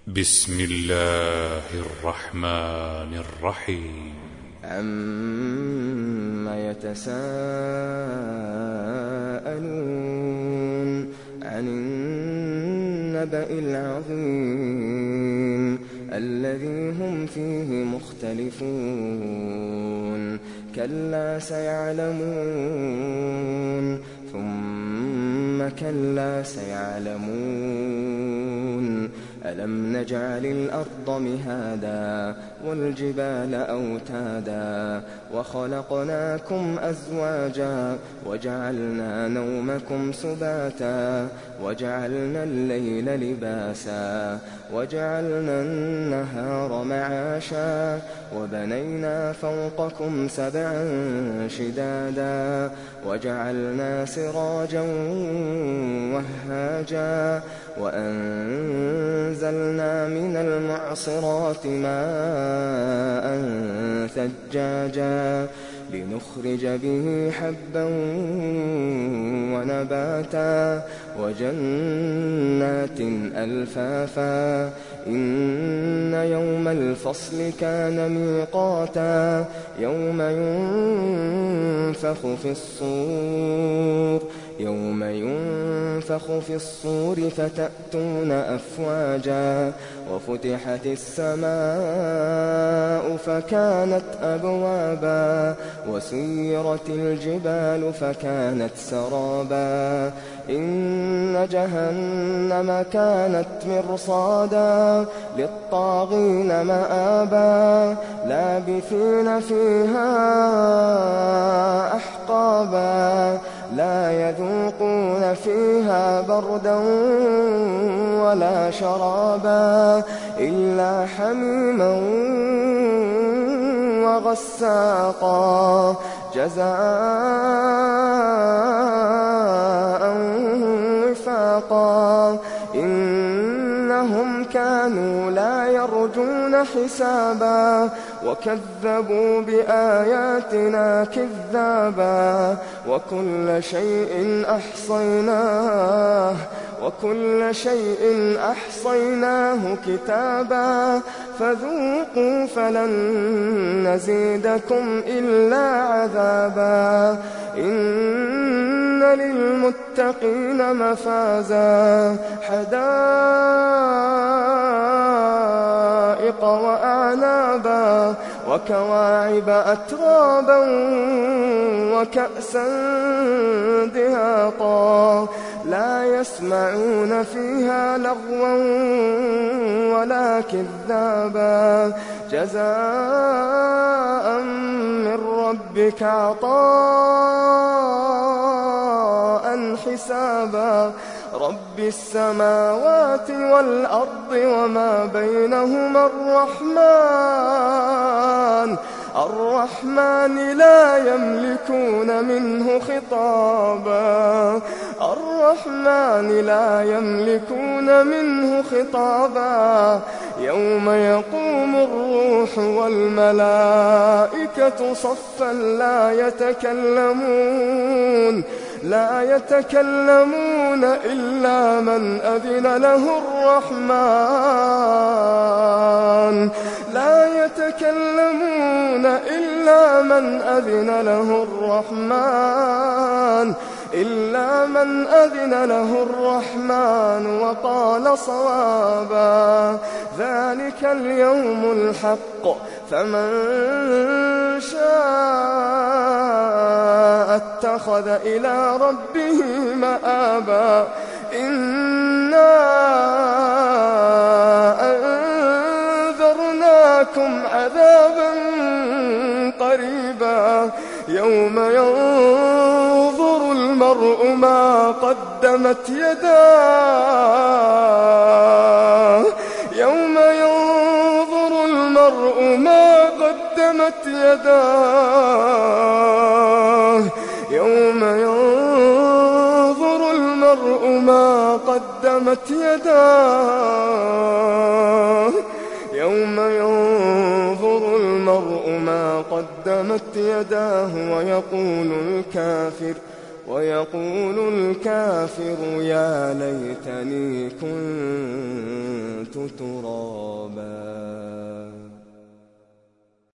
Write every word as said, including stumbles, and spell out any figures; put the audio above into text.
بسم الله الرحمن الرحيم. عَمَّ يتساءلون عن النبأ العظيم الذي هم فيه مختلفون كلا سيعلمون ثم كلا سيعلمون ألم نجعل الأرض مهادا والجبال أوتادا وخلقناكم أزواجا وجعلنا نومكم سباتا وجعلنا الليل لباسا وجعلنا النهار معاشا وبنينا فوقكم سبعا شدادا وجعلنا سراجا وهاجا وأنزلنا من المعصرات ماء ثجاجا لنخرج به حبا ونباتا وجنات ألفافا إن يوم الفصل كان ميقاتا يوم ينفخ في الصور يوم ينفخ في الصور فتأتون أفواجا وفتحت السماء فكانت أبوابا وسيرت الجبال فكانت سرابا إن جهنم كانت مرصادا للطاغين مآبا لابثين فيها أحقابا لا يذوقون فيها بردا ولا شرابا إلا حميما وغساقا جزاء وفاقا إنهم كانوا لا يرجون حسابا وكذبوا بآياتنا كذابا وكل شيء أحصيناه وكل شيء أحصيناه كتابا فذوقوا فلن نزيدكم إلا عذابا إن للمتقين مفازا حدائق وأعنابا وكواعب أترابا وكأسا دهاقا لا يسمعون فيها لغوا ولا كذابا جزاء من ربك عطاء حسابا رب السماوات والأرض وما بينهما الرحمن الرحمن لا يملكون منه خطابا الرحمن لا يملكون منه خطابا يوم يقوم الروح والملائكة صفا لا يتكلمون لا يتكلمون إلا من أذن له الرحمن لا يتكلمون إلا من أذن له الرحمن إلا من أذن له الرحمن وقال صوابا ذلك اليوم الحق فمن شاء اتخذ إلى ربه مآبا إنا أنذرناكم عذابا قريبا يوم ينظر المرء ما قدمت يداه يوم ينظر المرء ما قدمت يداه يوم ينظر المرء ما قدمت يداه يوم ينظر المرء ما قدمت يداه ويقول الكافر ويقول الكافر يا ليتني كنت ترابا.